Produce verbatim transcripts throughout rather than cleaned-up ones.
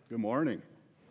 Good morning.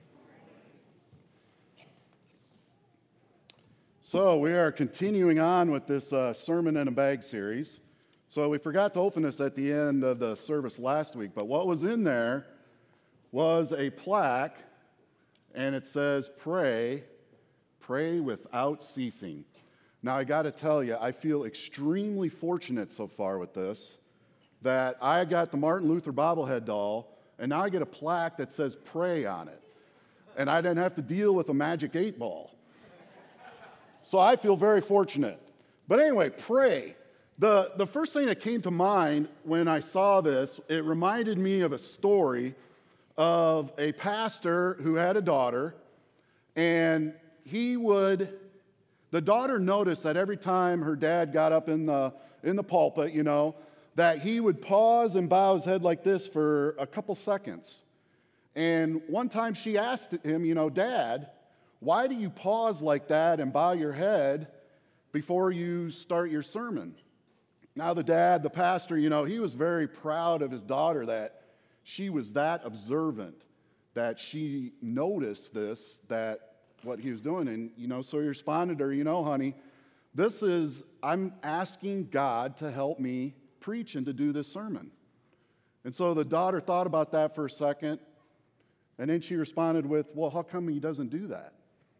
So we are continuing on with this uh, Sermon in a Bag series. So we forgot to open this at the end of the service last week, but what was in there was a plaque, and it says, pray, pray without ceasing. Now I got to tell you, I feel extremely fortunate so far with this, that I got the Martin Luther bobblehead doll, and now I get a plaque that says pray on it. And I didn't have to deal with a magic eight ball. So I feel very fortunate. But anyway, pray. The, the first thing that came to mind when I saw this, it reminded me of a story of a pastor who had a daughter, and he would, the daughter noticed that every time her dad got up in the, in the pulpit, you know, that he would pause and bow his head like this for a couple seconds. And one time she asked him, you know, Dad, why do you pause like that and bow your head before you start your sermon? Now the dad, the pastor, you know, he was very proud of his daughter that she was that observant, that she noticed this, that what he was doing. And, you know, so he responded to her, you know, honey, this is, I'm asking God to help me preach and to do this sermon. And so the daughter thought about that for a second, and then she responded with, well, how come he doesn't do that?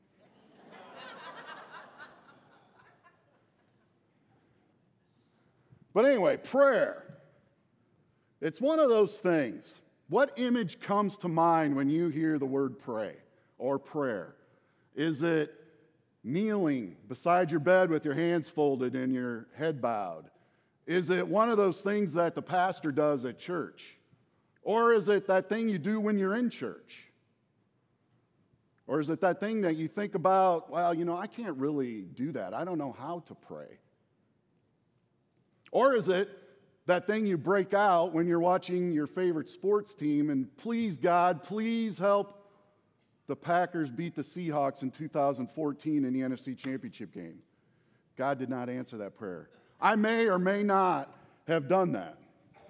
But anyway, prayer. It's one of those things. What image comes to mind when you hear the word pray or prayer? Is it kneeling beside your bed with your hands folded and your head bowed? Is it one of those things that the pastor does at church? Or is it that thing you do when you're in church? Or is it that thing that you think about, well, you know, I can't really do that. I don't know how to pray. Or is it that thing you break out when you're watching your favorite sports team and please, God, please help the Packers beat the Seahawks in two thousand fourteen in the N F C Championship game? God did not answer that prayer. I may or may not have done that.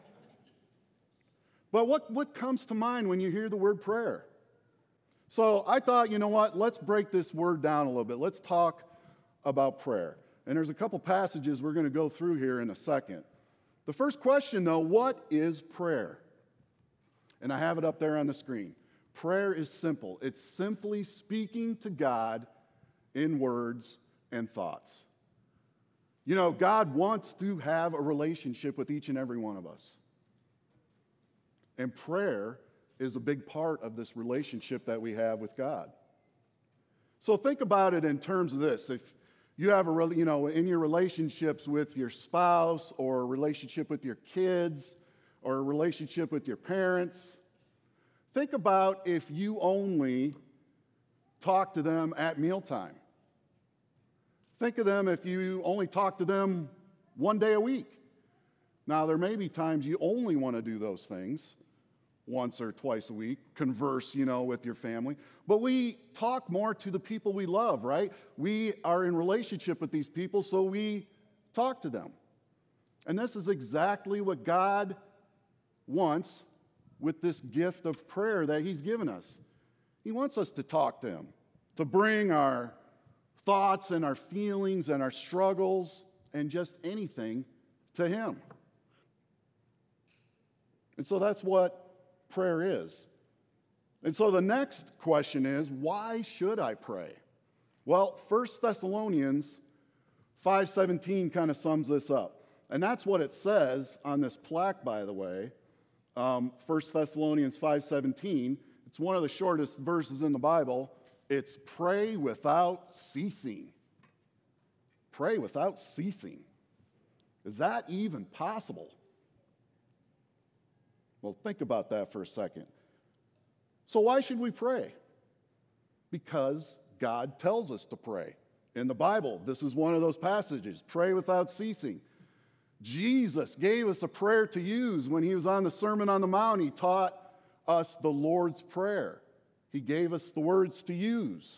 But what, what comes to mind when you hear the word prayer? So I thought, you know what, let's break this word down a little bit. Let's talk about prayer. And there's a couple passages we're going to go through here in a second. The first question, though, what is prayer? And I have it up there on the screen. Prayer is simple. It's simply speaking to God in words and thoughts. You know, God wants to have a relationship with each and every one of us. And prayer is a big part of this relationship that we have with God. So think about it in terms of this. If you have a, you know, in your relationships with your spouse or a relationship with your kids or a relationship with your parents, think about if you only talk to them at mealtime. Think of them if you only talk to them one day a week. Now, there may be times you only want to do those things once or twice a week, converse, you know, with your family. But we talk more to the people we love, right? We are in relationship with these people, so we talk to them. And this is exactly what God wants with this gift of prayer that He's given us. He wants us to talk to Him, to bring our thoughts and our feelings and our struggles and just anything to Him. And so that's what prayer is. And so the next question is, why should I pray? Well, First Thessalonians five seventeen kind of sums this up. And that's what it says on this plaque, by the way. Um, First Thessalonians five seventeen. It's one of the shortest verses in the Bible. It's pray without ceasing. Pray without ceasing. Is that even possible? Well, think about that for a second. So why should we pray? Because God tells us to pray. In the Bible, this is one of those passages, pray without ceasing. Jesus gave us a prayer to use when He was on the Sermon on the Mount. He taught us the Lord's Prayer. He gave us the words to use.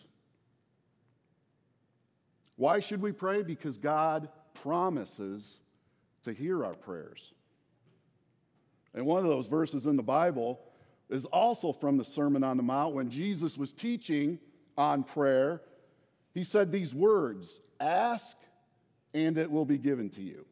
Why should we pray? Because God promises to hear our prayers. And one of those verses in the Bible is also from the Sermon on the Mount. When Jesus was teaching on prayer, he said these words, "Ask, and it will be given to you."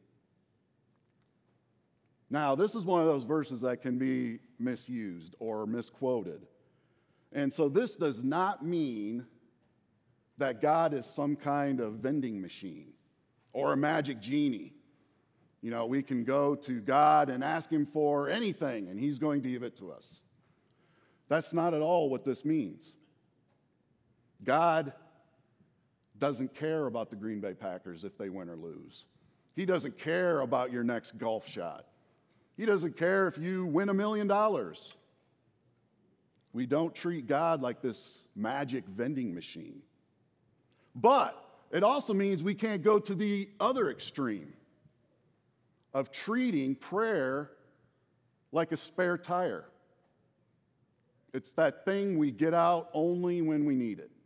Now, this is one of those verses that can be misused or misquoted. And so this does not mean that God is some kind of vending machine or a magic genie. You know, we can go to God and ask him for anything, and he's going to give it to us. That's not at all what this means. God doesn't care about the Green Bay Packers if they win or lose. He doesn't care about your next golf shot. He doesn't care if you win a million dollars. We don't treat God like this magic vending machine. But it also means we can't go to the other extreme of treating prayer like a spare tire. It's that thing we get out only when we need it.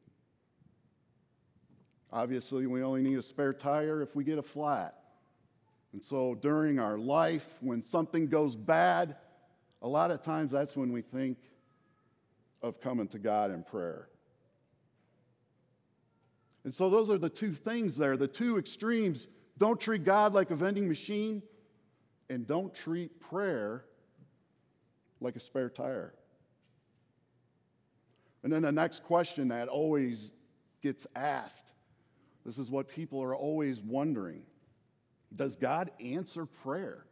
Obviously, we only need a spare tire if we get a flat. And so during our life, when something goes bad, a lot of times that's when we think of coming to God in prayer. And so those are the two things there, the two extremes. Don't treat God like a vending machine, and don't treat prayer like a spare tire. And then the next question that always gets asked, this is what people are always wondering: does God answer prayer?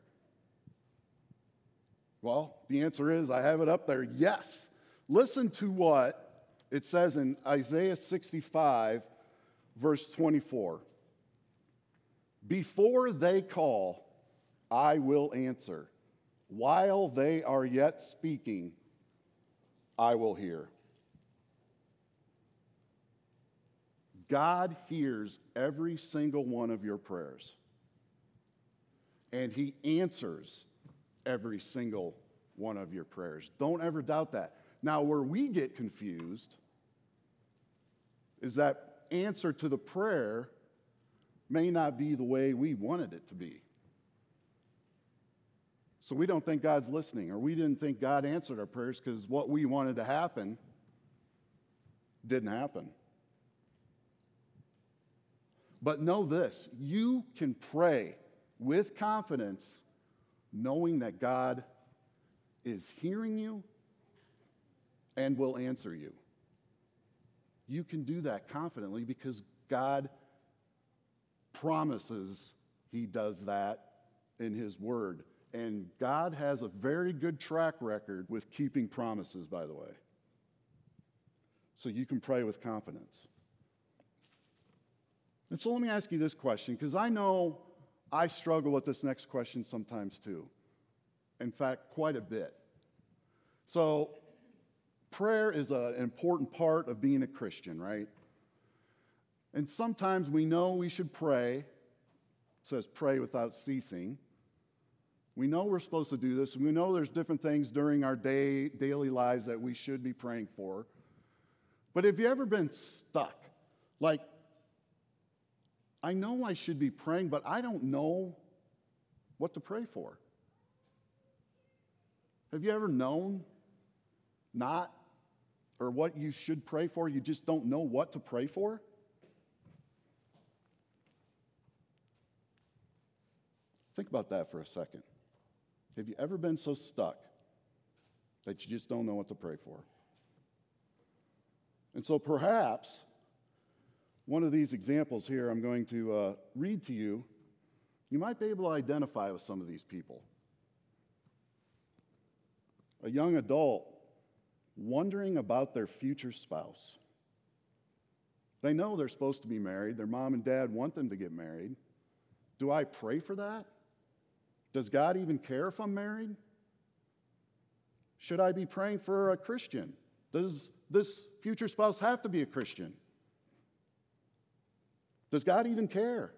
Well, the answer is, I have it up there, yes. Listen to what it says in Isaiah sixty-five, verse twenty-four. Before they call, I will answer. While they are yet speaking, I will hear. God hears every single one of your prayers. And he answers every single one of your prayers. Don't ever doubt that. Now, where we get confused is that answer to the prayer may not be the way we wanted it to be. So we don't think God's listening, or we didn't think God answered our prayers because what we wanted to happen didn't happen. But know this, you can pray with confidence, knowing that God is hearing you and will answer you. You can do that confidently because God promises he does that in his word. And God has a very good track record with keeping promises, by the way. So you can pray with confidence. And so let me ask you this question, because I know I struggle with this next question sometimes too. In fact, quite a bit. So, prayer is a, an important part of being a Christian, right? And sometimes we know we should pray. It says pray without ceasing. We know we're supposed to do this. We know there's different things during our day, daily lives that we should be praying for. But have you ever been stuck? Like, I know I should be praying, but I don't know what to pray for. Have you ever known not, or what you should pray for, you just don't know what to pray for? Think about that for a second. Have you ever been so stuck that you just don't know what to pray for? And so perhaps one of these examples here I'm going to uh, read to you, you might be able to identify with some of these people. A young adult wondering about their future spouse. They know they're supposed to be married. Their mom and dad want them to get married. Do I pray for that? Does God even care if I'm married? Should I be praying for a Christian? Does this future spouse have to be a Christian? Does God even care?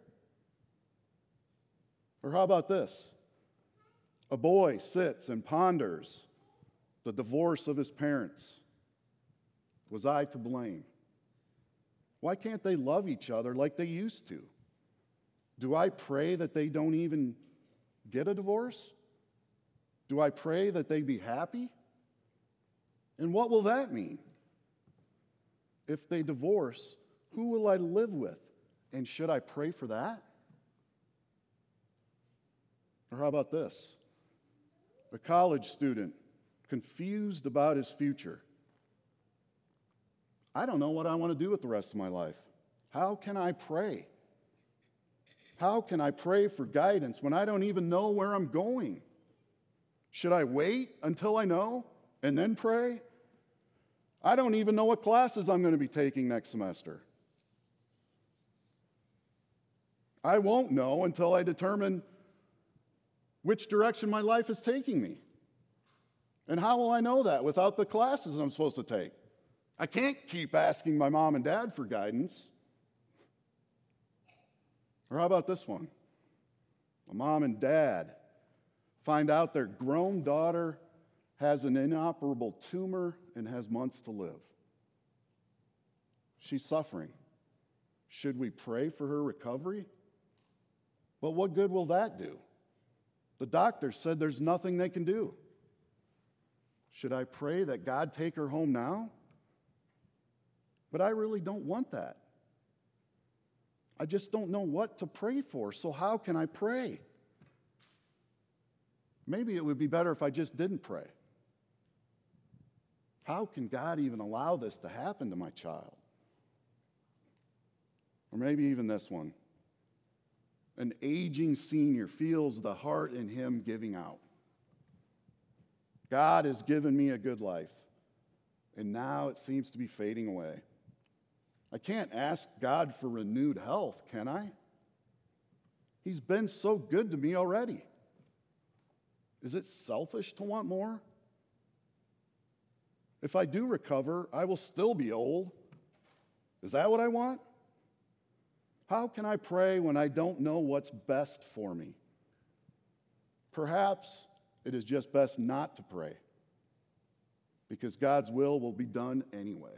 Or how about this? A boy sits and ponders the divorce of his parents. Was I to blame? Why can't they love each other like they used to? Do I pray that they don't even get a divorce? Do I pray that they be happy? And what will that mean? If they divorce, who will I live with? And should I pray for that? Or how about this? A college student confused about his future. I don't know what I want to do with the rest of my life. How can I pray? How can I pray for guidance when I don't even know where I'm going? Should I wait until I know and then pray? I don't even know what classes I'm going to be taking next semester. I won't know until I determine which direction my life is taking me. And how will I know that without the classes I'm supposed to take? I can't keep asking my mom and dad for guidance. Or how about this one? A mom and dad find out their grown daughter has an inoperable tumor and has months to live. She's suffering. Should we pray for her recovery? But what good will that do? The doctor said there's nothing they can do. Should I pray that God take her home now? But I really don't want that. I just don't know what to pray for, so how can I pray? Maybe it would be better if I just didn't pray. How can God even allow this to happen to my child? Or maybe even this one. An aging senior feels the heart in him giving out. God has given me a good life, and now it seems to be fading away. I can't ask God for renewed health, can I? He's been so good to me already. Is it selfish to want more? If I do recover, I will still be old. Is that what I want? How can I pray when I don't know what's best for me? Perhaps it is just best not to pray, because God's will will be done anyway.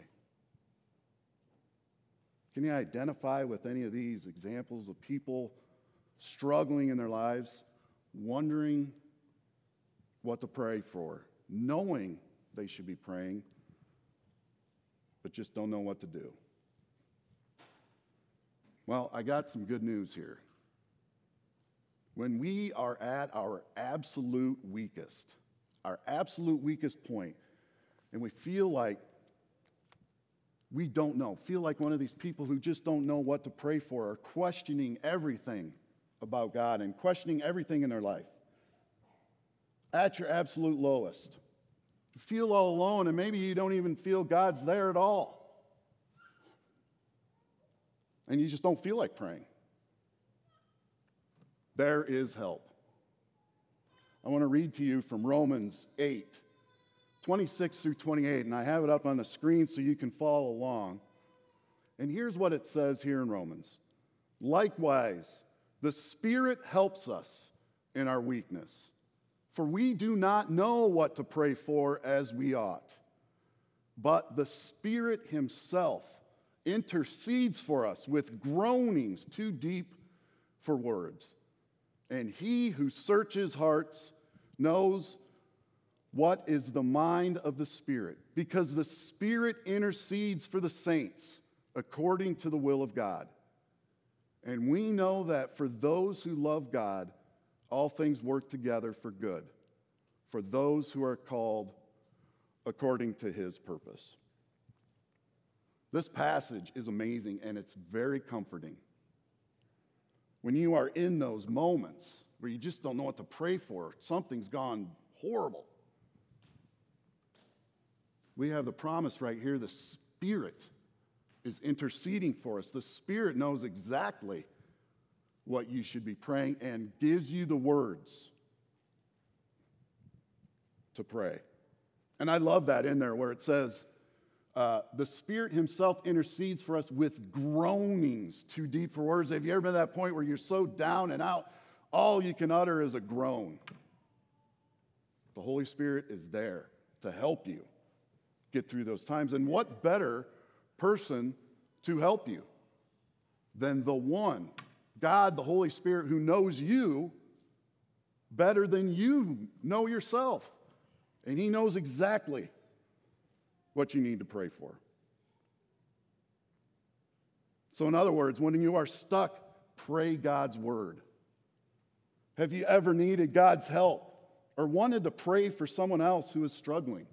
Can you identify with any of these examples of people struggling in their lives, wondering what to pray for, knowing they should be praying, but just don't know what to do? Well, I got some good news here. When we are at our absolute weakest, our absolute weakest point, and we feel like we don't know, feel like one of these people who just don't know what to pray for, or questioning everything about God and questioning everything in their life. At your absolute lowest. You feel all alone, and maybe you don't even feel God's there at all. And you just don't feel like praying. There is help. I want to read to you from Romans eight, twenty-six through twenty-eight, and I have it up on the screen so you can follow along. And here's what it says here in Romans. Likewise, the Spirit helps us in our weakness, for we do not know what to pray for as we ought. But the Spirit Himself intercedes for us with groanings too deep for words. And He who searches hearts knows what is the mind of the Spirit, because the Spirit intercedes for the saints according to the will of God. And we know that for those who love God, all things work together for good, for those who are called according to His purpose. This passage is amazing, and it's very comforting. When you are in those moments where you just don't know what to pray for, something's gone horrible. We have the promise right here, the Spirit is interceding for us. The Spirit knows exactly what you should be praying and gives you the words to pray. And I love that in there where it says, uh, the Spirit Himself intercedes for us with groanings too deep for words. Have you ever been to that point where you're so down and out, all you can utter is a groan? The Holy Spirit is there to help you get through those times. And what better person to help you than the one, God, the Holy Spirit, who knows you better than you know yourself. And He knows exactly what you need to pray for. So in other words, when you are stuck, pray God's word. Have you ever needed God's help or wanted to pray for someone else who is struggling?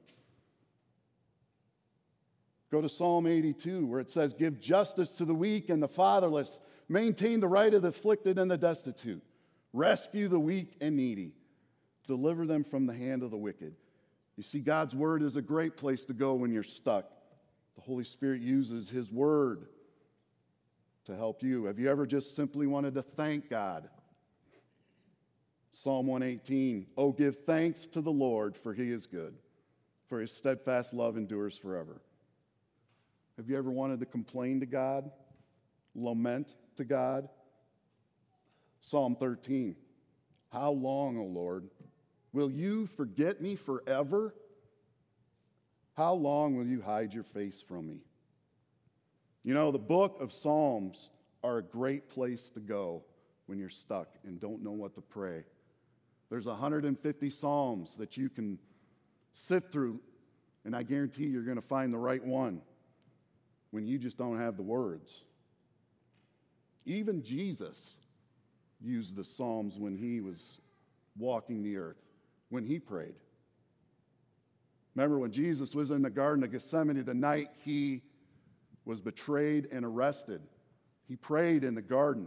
Go to Psalm eighty-two, where it says, "Give justice to the weak and the fatherless. Maintain the right of the afflicted and the destitute. Rescue the weak and needy. Deliver them from the hand of the wicked." You see, God's word is a great place to go when you're stuck. The Holy Spirit uses his word to help you. Have you ever just simply wanted to thank God? Psalm one eighteen, "Oh, give thanks to the Lord, for he is good, for his steadfast love endures forever." Have you ever wanted to complain to God? Lament to God? Psalm thirteen, "How long, O Lord, will you forget me forever? How long will you hide your face from me?" You know, the book of Psalms are a great place to go when you're stuck and don't know what to pray. There's one hundred fifty Psalms that you can sift through, and I guarantee you're going to find the right one when you just don't have the words. Even Jesus used the Psalms when he was walking the earth, when he prayed. Remember when Jesus was in the Garden of Gethsemane the night he was betrayed and arrested? He prayed in the garden.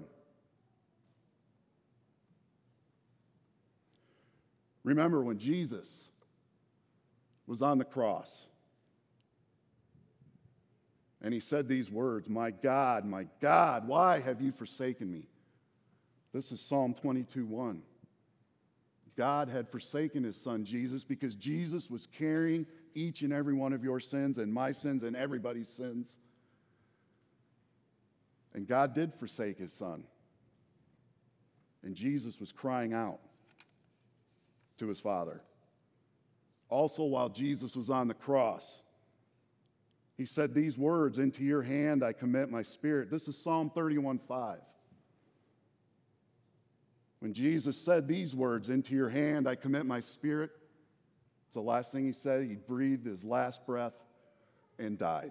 Remember when Jesus was on the cross and he said these words, "My God, my God, why have you forsaken me?" This is Psalm twenty-two one. God had forsaken his son Jesus because Jesus was carrying each and every one of your sins and my sins and everybody's sins. And God did forsake his son. And Jesus was crying out to his Father. Also, while Jesus was on the cross, he said these words, "Into your hand I commit my spirit." This is Psalm thirty-one five. When Jesus said these words, "Into your hand I commit my spirit," it's the last thing he said. He breathed his last breath and died.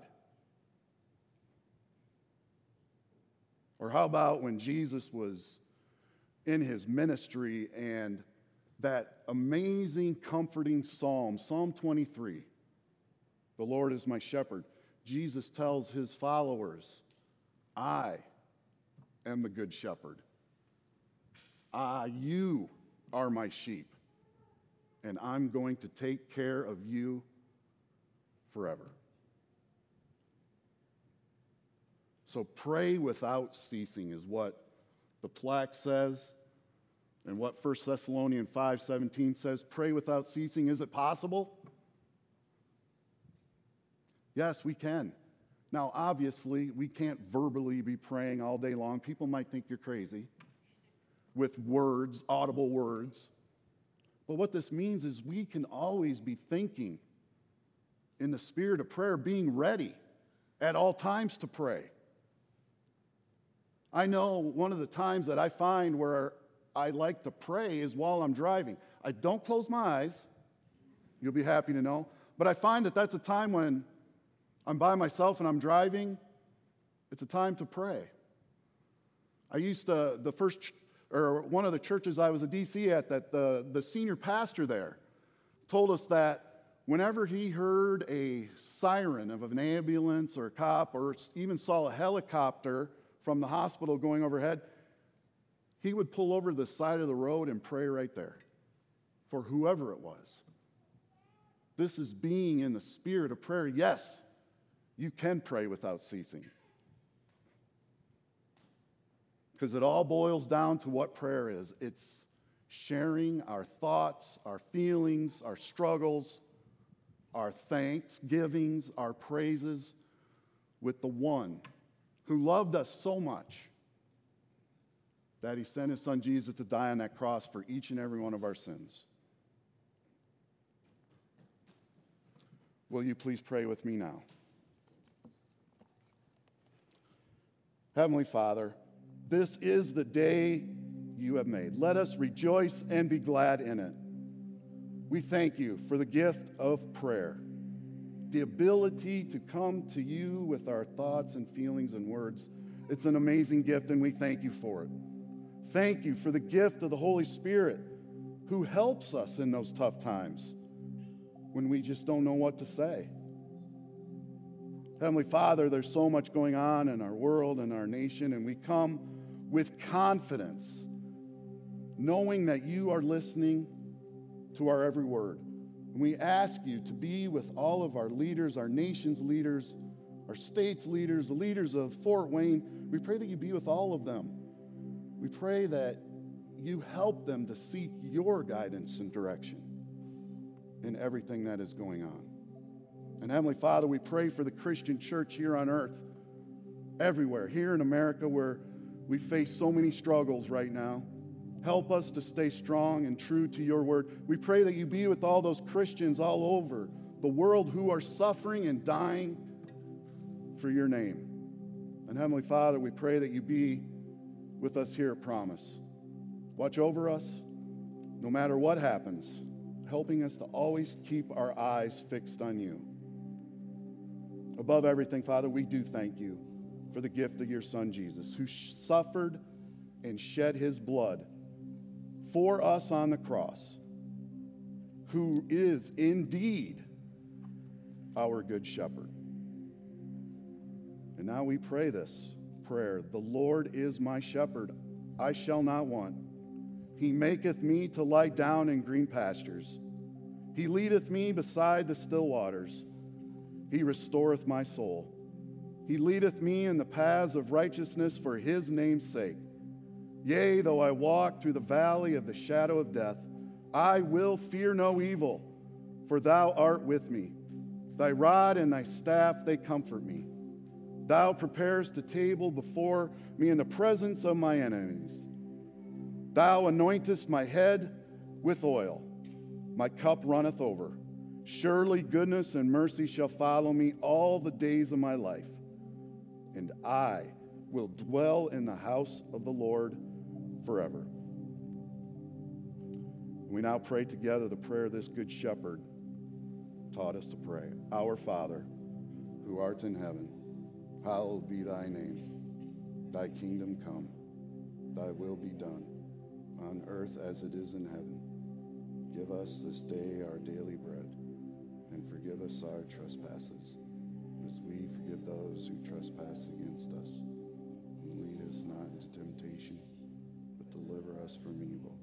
Or how about when Jesus was in his ministry and that amazing, comforting psalm, Psalm twenty-three, "The Lord is my shepherd." Jesus tells his followers, "I am the good shepherd. Ah, you are my sheep, and I'm going to take care of you forever." So pray without ceasing is what the plaque says, and what First Thessalonians five seventeen says. Pray without ceasing. Is it possible? Yes, we can. Now, obviously, we can't verbally be praying all day long. People might think you're crazy with words, audible words. But what this means is we can always be thinking in the spirit of prayer, being ready at all times to pray. I know one of the times that I find where I like to pray is while I'm driving. I don't close my eyes. You'll be happy to know. But I find that that's a time when I'm by myself and I'm driving. It's a time to pray. I used to, the first, or one of the churches I was a D C at, that the, the senior pastor there told us that whenever he heard a siren of an ambulance or a cop or even saw a helicopter from the hospital going overhead, he would pull over to the side of the road and pray right there for whoever it was. This is being in the spirit of prayer. Yes, you can pray without ceasing. Because it all boils down to what prayer is. It's sharing our thoughts, our feelings, our struggles, our thanksgivings, our praises with the one who loved us so much that he sent his son Jesus to die on that cross for each and every one of our sins. Will you please pray with me now? Heavenly Father, this is the day you have made. Let us rejoice and be glad in it. We thank you for the gift of prayer. the ability to come to you with our thoughts and feelings and words. It's an amazing gift, and we thank you for it. Thank you for the gift of the Holy Spirit who helps us in those tough times when we just don't know what to say. Heavenly Father, there's so much going on in our world and our nation, and we come with confidence, knowing that you are listening to our every word. And we ask you to be with all of our leaders, our nation's leaders, our state's leaders, the leaders of Fort Wayne. We pray that you be with all of them. We pray that you help them to seek your guidance and direction in everything that is going on. And Heavenly Father, we pray for the Christian church here on earth, everywhere, here in America where we face so many struggles right now. Help us to stay strong and true to your word. We pray that you be with all those Christians all over the world who are suffering and dying for your name. And Heavenly Father, we pray that you be with us here at Promise. Watch over us no matter what happens, helping us to always keep our eyes fixed on you. Above everything, Father, we do thank you for the gift of your Son, Jesus, who suffered and shed his blood for us on the cross, who is indeed our good shepherd. And now we pray this prayer: the Lord is my shepherd, I shall not want. He maketh me to lie down in green pastures. He leadeth me beside the still waters. He restoreth my soul. He leadeth me in the paths of righteousness for his name's sake. Yea, though I walk through the valley of the shadow of death, I will fear no evil, for thou art with me. Thy rod and thy staff, they comfort me. Thou preparest a table before me in the presence of my enemies. Thou anointest my head with oil. My cup runneth over. Surely goodness and mercy shall follow me all the days of my life, and I will dwell in the house of the Lord forever. We now pray together the prayer this good shepherd taught us to pray. Our Father, who art in heaven, hallowed be thy name. Thy kingdom come, thy will be done, on earth as it is in heaven. Give us this day our daily bread, and forgive us our trespasses, as we forgive those who trespass against us. And lead us not into temptation, but deliver us from evil.